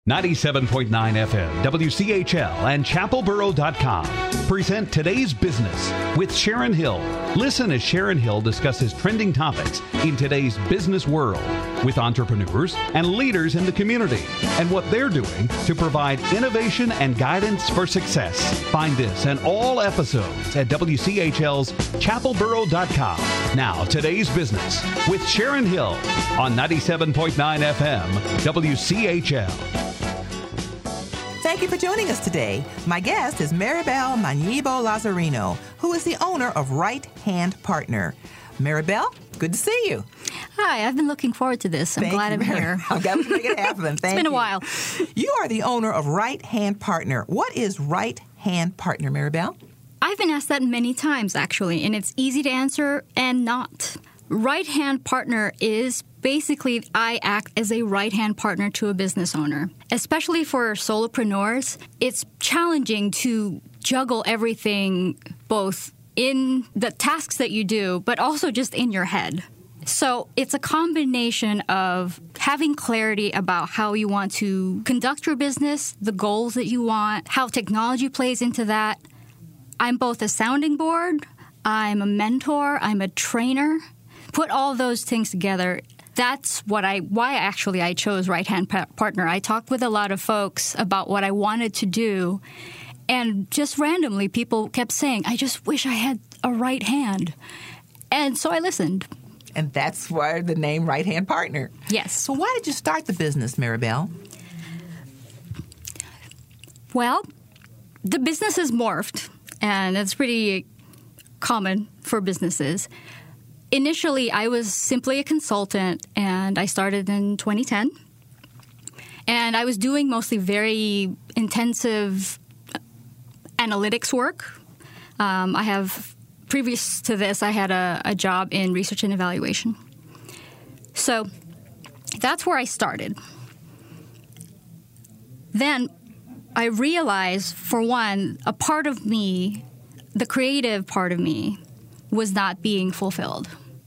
97.9 FM, WCHL, and ChapelBoro.com present Today's Business with Sharon Hill. Listen as Sharon Hill discusses trending topics in today's business world with entrepreneurs and leaders in the community and what they're doing to provide innovation and guidance for success. Find this and all episodes at WCHL's ChapelBoro.com. Now, Today's Business with Sharon Hill on 97.9 FM, WCHL. Thank you for joining us today. My guest is Maribel Manibo Lazarino, who is the owner of Right Hand Partner. Maribel, good to see you. Hi, I've been looking forward to this. I'm glad I'm here. I'm glad we can make it happen. Thank you. It's been a while. You are the owner of Right Hand Partner. What is Right Hand Partner, Maribel? I've been asked that many times, actually, and it's easy to answer and not. Right-hand partner is basically I act as a right-hand partner to a business owner. Especially for solopreneurs, it's challenging to juggle everything both in the tasks that you do, but also just in your head. So it's a combination of having clarity about how you want to conduct your business, the goals that you want, how technology plays into that. I'm both a sounding board, I'm a mentor, I'm a trainer. Put all those things together. That's why I chose Right Hand Partner. I talked with a lot of folks about what I wanted to do, and just randomly people kept saying, I just wish I had a right hand. And so I listened. And that's why the name Right Hand Partner. Yes. So why did you start the business, Maribel? Well, the business has morphed, and it's pretty common for businesses. Initially, I was simply a consultant, and I started in 2010. And I was doing mostly very intensive analytics work. Previous to this, I had a job in research and evaluation. So that's where I started. Then I realized, for one, a part of me, the creative part of me, was not being fulfilled.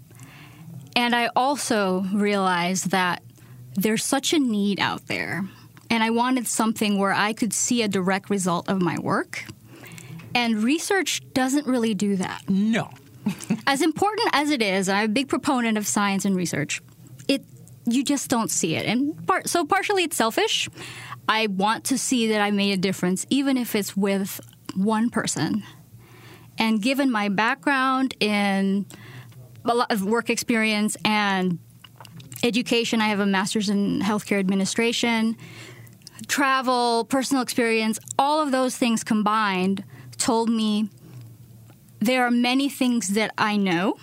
And I also realized that there's such a need out there, and I wanted something where I could see a direct result of my work. And research doesn't really do that. No. As important as it is, I'm a big proponent of science and research, you just don't see it. And so partially it's selfish. I want to see that I made a difference, even if it's with one person. And given my background in a lot of work experience and education, I have a master's in healthcare administration, travel, personal experience, all of those things combined told me there are many things that I know,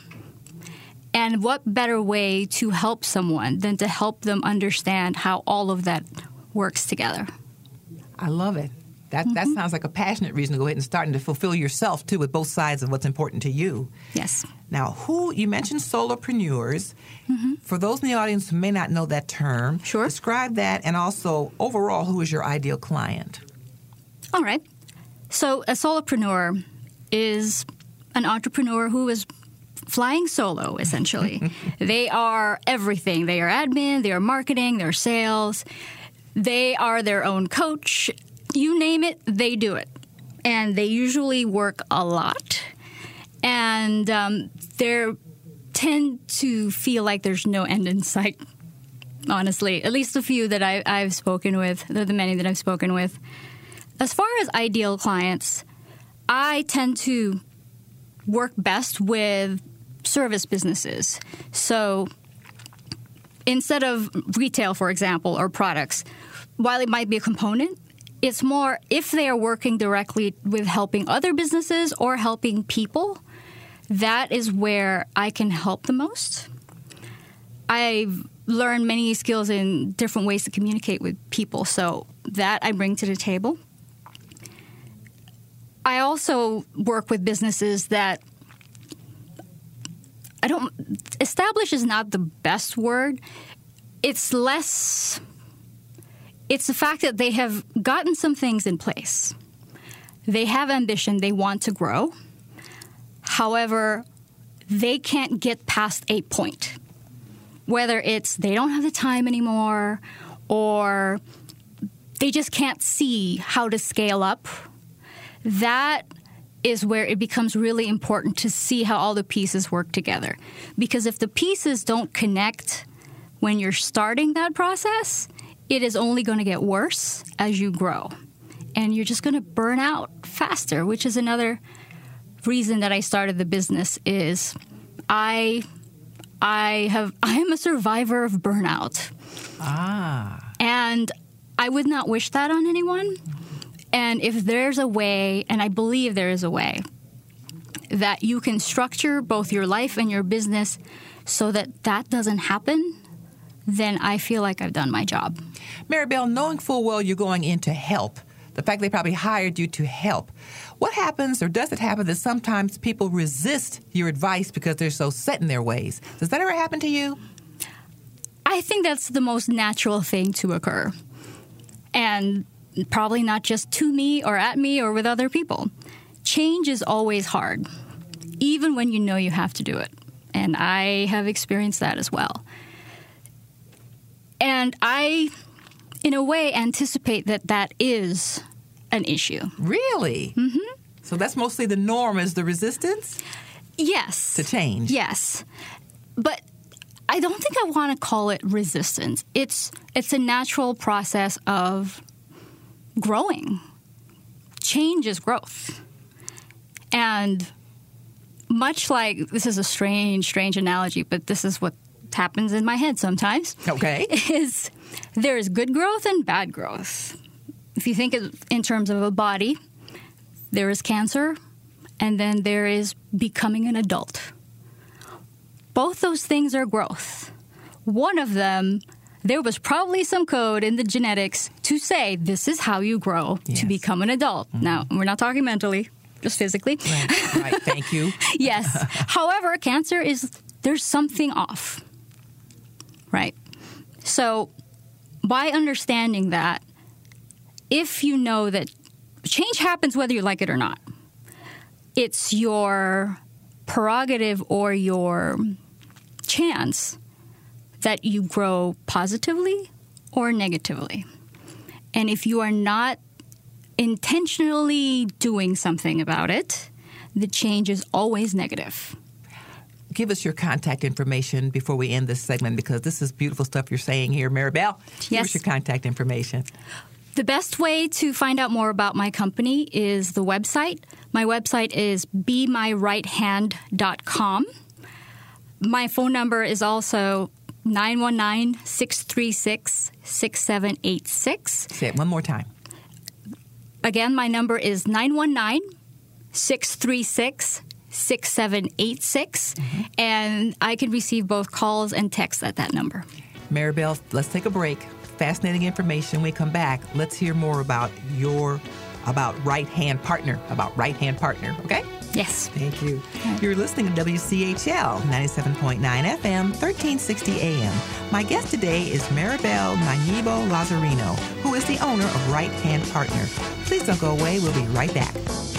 and what better way to help someone than to help them understand how all of that works together. I love it. That sounds like a passionate reason to go ahead and start and to fulfill yourself, too, with both sides of what's important to you. Yes. Now, you mentioned solopreneurs. Mm-hmm. For those in the audience who may not know that term, sure. Describe that, and also, overall, who is your ideal client? All right. So a solopreneur is an entrepreneur who is flying solo, essentially. They are everything. They are admin, they are marketing, they're sales. They are their own coach. You name it, they do it. And they usually work a lot. And they tend to feel like there's no end in sight, honestly. At least the few that I've spoken with, the many that I've spoken with. As far as ideal clients, I tend to work best with service businesses. So instead of retail, for example, or products, while it might be a component, it's more if they are working directly with helping other businesses or helping people, that is where I can help the most. I've learned many skills in different ways to communicate with people, so that I bring to the table. I also work with businesses that establish is not the best word. It's the fact that they have gotten some things in place. They have ambition. They want to grow. However, they can't get past a point. Whether it's they don't have the time anymore or they just can't see how to scale up. That is where it becomes really important to see how all the pieces work together. Because if the pieces don't connect when you're starting that process, it is only going to get worse as you grow. And you're just going to burn out faster, which is another reason that I started the business is I am a survivor of burnout. And I would not wish that on anyone. And if there's a way, and I believe there is a way, that you can structure both your life and your business so that that doesn't happen, then I feel like I've done my job. Maribel, knowing full well you're going in to help, the fact they probably hired you to help, what happens or does it happen that sometimes people resist your advice because they're so set in their ways? Does that ever happen to you? I think that's the most natural thing to occur. And probably not just to me or at me or with other people. Change is always hard, even when you know you have to do it. And I have experienced that as well. And I, in a way, anticipate that that is an issue. Really? Mm-hmm. So that's mostly the norm, is the resistance? Yes. To change? Yes. But I don't think I want to call it resistance. It's a natural process of growing. Change is growth. And much like, this is a strange analogy, but this is what happens in my head sometimes. Okay. Is there is good growth and bad growth. If you think in terms of a body, there is cancer, and then there is becoming an adult. Both those things are growth. One of them, there was probably some code in the genetics to say this is how you grow to become an adult. Mm-hmm. Now, we're not talking mentally, just physically. Right. Thank you. Yes. However, cancer there's something off. Right? So, by understanding that, if you know that change happens whether you like it or not, it's your prerogative or your chance that you grow positively or negatively. And if you are not intentionally doing something about it, the change is always negative. Give us your contact information before we end this segment, because this is beautiful stuff you're saying here, Maribel. Give us your contact information. The best way to find out more about my company is the website. My website is BeMyRightHand.com. My phone number is also 919-636-6786. Say it one more time. Again, my number is 919-636-6786, and I can receive both calls and texts at that number. Maribel, let's take a break. Fascinating information. When we come back, let's hear more about Right Hand Partner, okay? Yes. Thank you. You're listening to WCHL 97.9 FM, 1360 AM. My guest today is Maribel Mañibo-Lazarino, who is the owner of Right Hand Partner. Please don't go away. We'll be right back.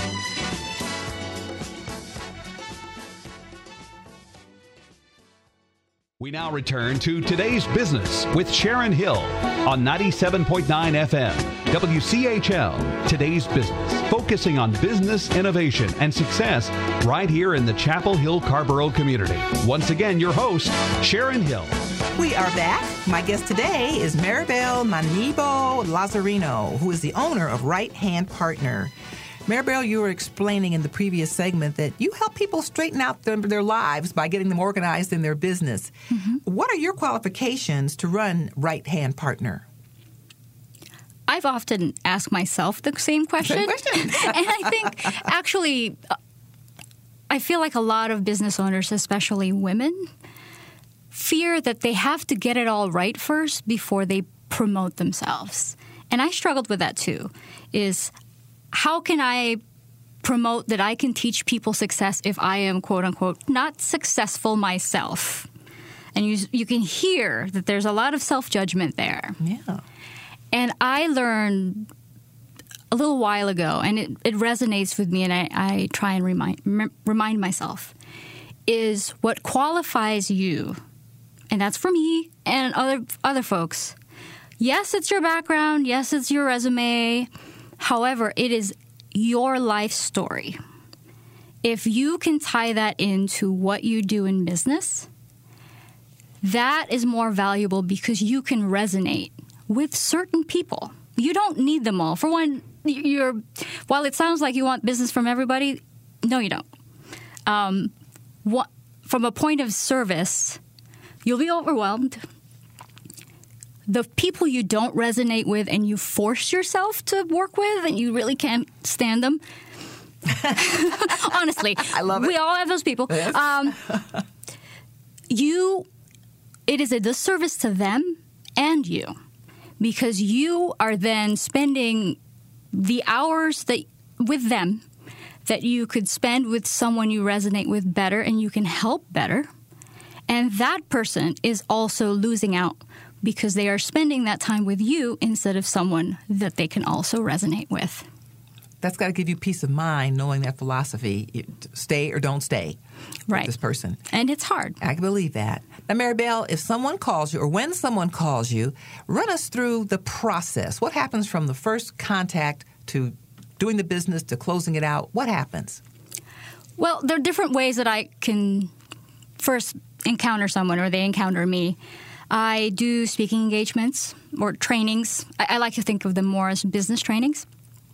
We now return to Today's Business with Sharon Hill on 97.9 FM, WCHL, Today's Business, focusing on business innovation and success right here in the Chapel Hill Carrboro community. Once again, your host, Sharon Hill. We are back. My guest today is Maribel Mañibo-Lazarino, who is the owner of Right Hand Partner. Maribel, you were explaining in the previous segment that you help people straighten out their lives by getting them organized in their business. Mm-hmm. What are your qualifications to run Right Hand Partner? I've often asked myself the same question. And I think, actually, I feel like a lot of business owners, especially women, fear that they have to get it all right first before they promote themselves. And I struggled with that, too, is how can I promote that I can teach people success if I am, quote unquote, not successful myself? And you can hear that there's a lot of self-judgment there. Yeah. And I learned a little while ago, and it resonates with me, and I try and remind myself, is what qualifies you, and that's for me and other folks, Yes, it's your background. Yes, it's your resume. However, it is your life story. If you can tie that into what you do in business, that is more valuable because you can resonate with certain people. You don't need them all. For one, while it sounds like you want business from everybody, no, you don't. From a point of service, you'll be overwhelmed. The people you don't resonate with and you force yourself to work with and you really can't stand them. Honestly, I love it. We all have those people. Yes. It is a disservice to them and you, because you are then spending the hours with them that you could spend with someone you resonate with better and you can help better. And that person is also losing out because they are spending that time with you instead of someone that they can also resonate with. That's got to give you peace of mind, knowing that philosophy, stay or don't stay with this person. And it's hard. I can believe that. Now, Maribel, if someone calls you or when someone calls you, run us through the process. What happens from the first contact to doing the business to closing it out? What happens? Well, there are different ways that I can first encounter someone or they encounter me. I do speaking engagements or trainings. I like to think of them more as business trainings.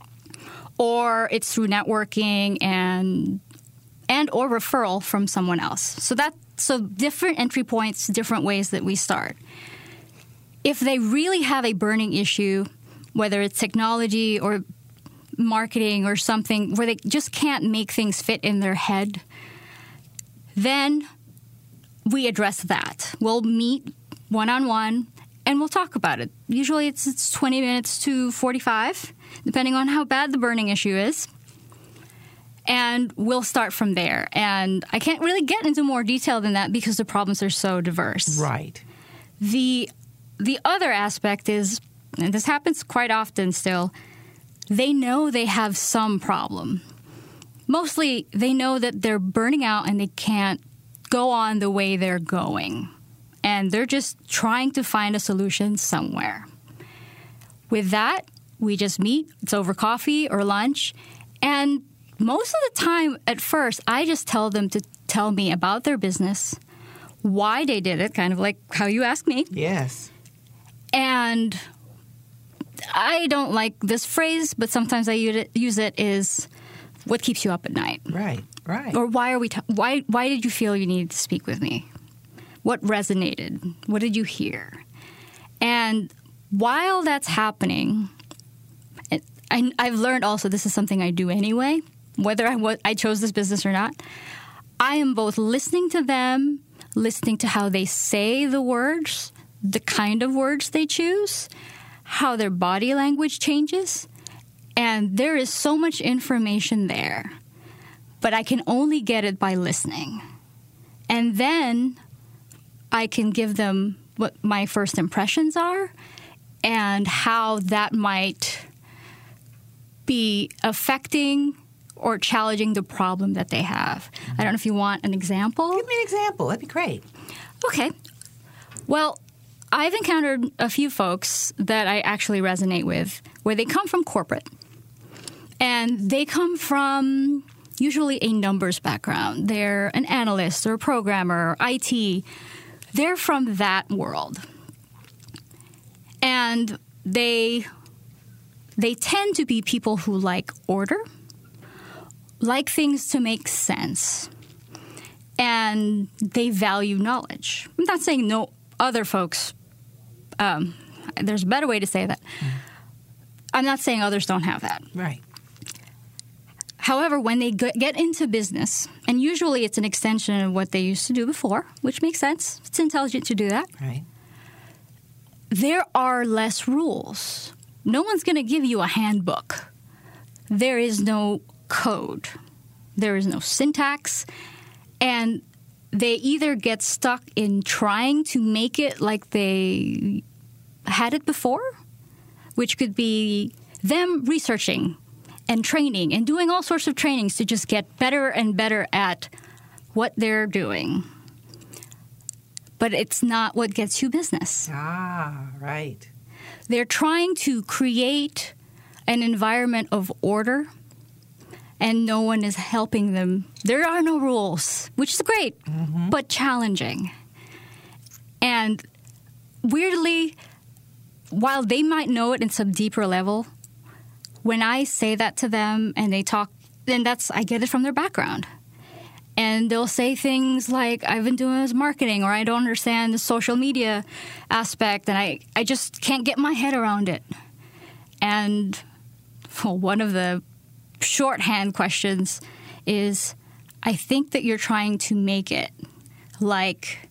Or it's through networking and or referral from someone else. So different entry points, different ways that we start. If they really have a burning issue, whether it's technology or marketing or something where they just can't make things fit in their head, then we address that. We'll meet one-on-one and we'll talk about it. Usually it's 20 minutes to 45, depending on how bad the burning issue is. And we'll start from there. And I can't really get into more detail than that because the problems are so diverse. Right. The other aspect is, and this happens quite often still, they know they have some problem. Mostly they know that they're burning out and they can't go on the way they're going. And they're just trying to find a solution somewhere. With that, we just meet. It's over coffee or lunch. And most of the time, at first, I just tell them to tell me about their business, why they did it, kind of like how you asked me. Yes. And I don't like this phrase, but sometimes I use it is what keeps you up at night. Right. Or why did you feel you needed to speak with me? What resonated? What did you hear? And while that's happening, I've learned also this is something I do anyway, whether I chose this business or not. I am both listening to them, listening to how they say the words, the kind of words they choose, how their body language changes. And there is so much information there, but I can only get it by listening. And then I can give them what my first impressions are and how that might be affecting or challenging the problem that they have. I don't know if you want an example. Give me an example. That'd be great. Okay. Well, I've encountered a few folks that I actually resonate with where they come from corporate. And they come from usually a numbers background. They're an analyst or a programmer, IT. They're from that world. And they tend to be people who like order, like things to make sense, and they value knowledge. I'm not saying no other folks, there's a better way to say that. I'm not saying others don't have that. Right. However, when they get into business, and usually it's an extension of what they used to do before, which makes sense. It's intelligent to do that. Right. There are less rules. No one's going to give you a handbook. There is no code. There is no syntax. And they either get stuck in trying to make it like they had it before, which could be them researching and training and doing all sorts of trainings to just get better and better at what they're doing. But it's not what gets you business. Ah, right. they're trying to create an environment of order, and no one is helping them. There are no rules, which is great, but challenging. And weirdly, while they might know it in some deeper level, when I say that to them and they talk, then I get it from their background. And they'll say things like, I've been doing this marketing, or I don't understand the social media aspect, and I just can't get my head around it. And one of the shorthand questions is, I think that you're trying to make it like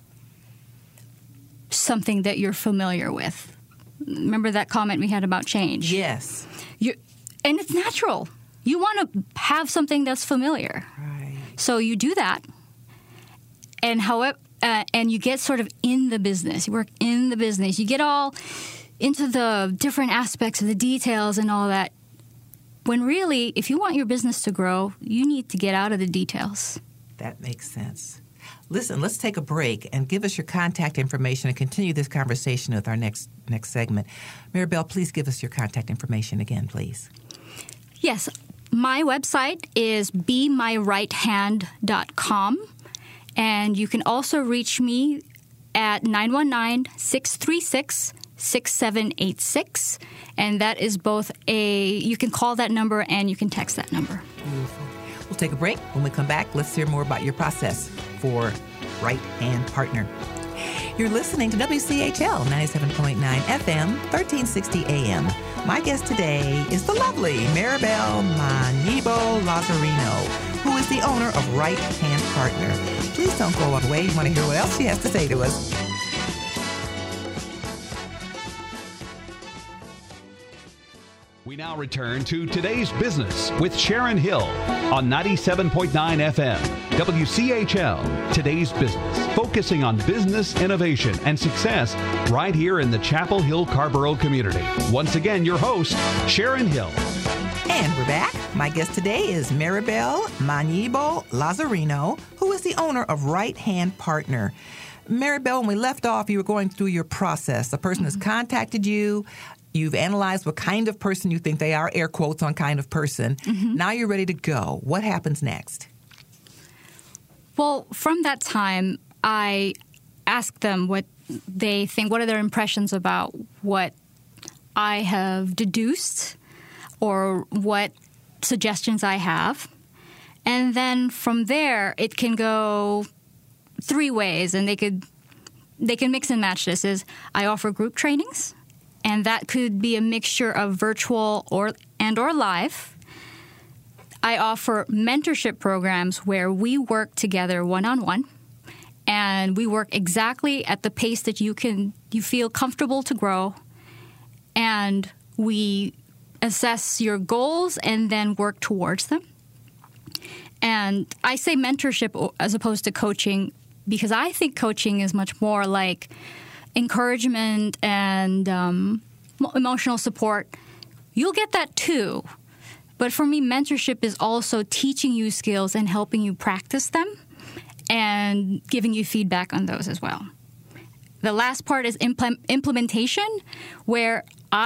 something that you're familiar with. Remember that comment we had about change? Yes. And it's natural. You want to have something that's familiar. Right. So you do that, and and you get sort of in the business. You work in the business. You get all into the different aspects of the details and all that. When really, if you want your business to grow, you need to get out of the details. That makes sense. Listen, let's take a break and give us your contact information and continue this conversation with our next segment. Maribel, please give us your contact information again, please. Yes. My website is BeMyRightHand.com, and you can also reach me at 919-636-6786, and that is both you can call that number and you can text that number. Beautiful. We'll take a break. When we come back, let's hear more about your process for Right Hand Partner. You're listening to WCHL 97.9 FM, 1360 AM. My guest today is the lovely Maribel Manibo Lazarino, who is the owner of Right Hand Partner. Please don't go away. You want to hear what else she has to say to us. We now return to Today's Business with Sharon Hill on 97.9 FM, WCHL, Today's Business, focusing on business innovation and success right here in the Chapel Hill Carrboro community. Once again, your host, Sharon Hill. And we're back. My guest today is Maribel Manibo Lazarino, who is the owner of Right Hand Partner. Maribel, when we left off, you were going through your process. A person has contacted you. You've analyzed what kind of person you think they are, air quotes on kind of person. Now you're ready to go. What happens next? Well, from that time, I ask them what they think, what are their impressions about what I have deduced or what suggestions I have. And then from there, it can go three ways, and they can mix and match this. I offer group trainings. And that could be a mixture of virtual or live. I offer mentorship programs where we work together one-on-one, and we work exactly at the pace that you feel comfortable to grow, and we assess your goals and then work towards them. And I say mentorship as opposed to coaching because I think coaching is much more like encouragement and emotional support. You'll get that too. But for me, mentorship is also teaching you skills and helping you practice them and giving you feedback on those as well. The last part is implementation, where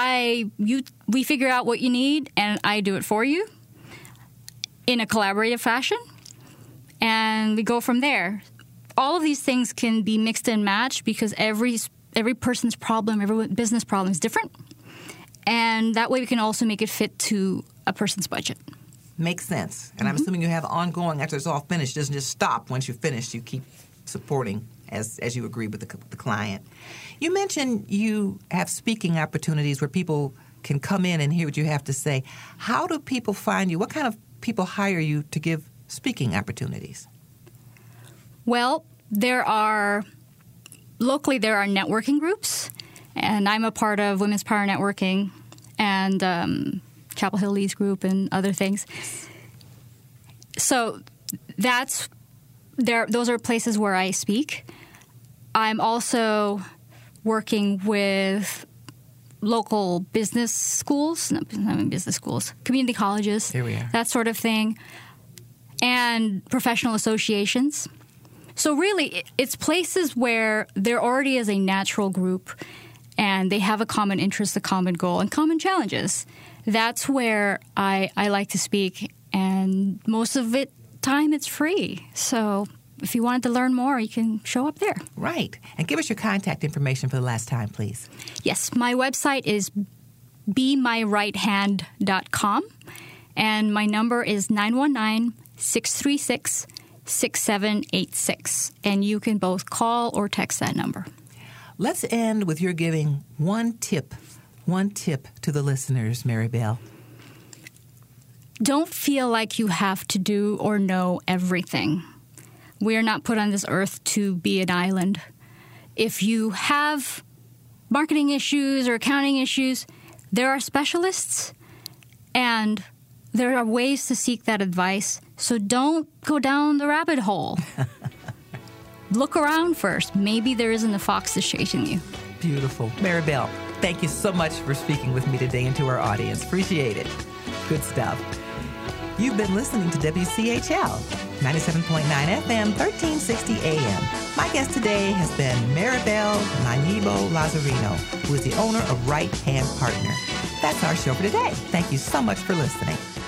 we figure out what you need and I do it for you in a collaborative fashion, and we go from there. All of these things can be mixed and matched because every person's problem, every business problem is different. And that way we can also make it fit to a person's budget. Makes sense. And I'm assuming you have ongoing, after it's all finished, it doesn't just stop. Once you're finished, you keep supporting as you agree with the client. You mentioned you have speaking opportunities where people can come in and hear what you have to say. How do people find you? What kind of people hire you to give speaking opportunities? Well, locally there are networking groups, and I'm a part of Women's Power Networking and Chapel Hill Leads Group and other things. So those are places where I speak. I'm also working with local business schools, community colleges, Here we are. that sort of thing, and professional associations. So really, it's places where there already is a natural group, and they have a common interest, a common goal, and common challenges. That's where I like to speak, and most of it time it's free. So if you wanted to learn more, you can show up there. Right. And give us your contact information for the last time, please. Yes, my website is BeMyRightHand.com, and my number is 919-636-6786, and you can both call or text that number. Let's end with your giving one tip to the listeners, Maribel. Don't feel like you have to do or know everything. We are not put on this earth to be an island. If you have marketing issues or accounting issues, there are specialists, and there are ways to seek that advice. So don't go down the rabbit hole. Look around first. Maybe there isn't a fox that's chasing you. Beautiful. Maribel, thank you so much for speaking with me today and to our audience. Appreciate it. Good stuff. You've been listening to WCHL 97.9 FM, 1360 AM. My guest today has been Maribel Manibo Lazarino, who is the owner of Right Hand Partner. That's our show for today. Thank you so much for listening.